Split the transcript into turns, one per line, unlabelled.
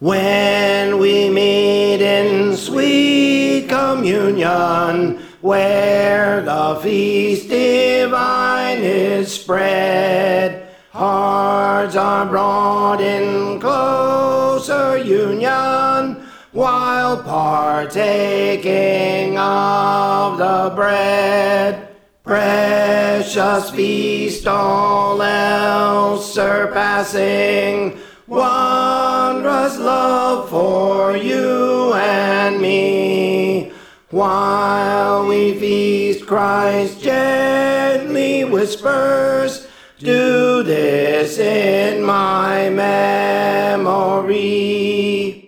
When we meet in sweet communion, where the feast divine is spread, hearts are brought in closer union, while partaking of the bread. Precious feast, all else surpassing, wondrous love for you and me. While we feast, Christ gently whispers, do this in my memory.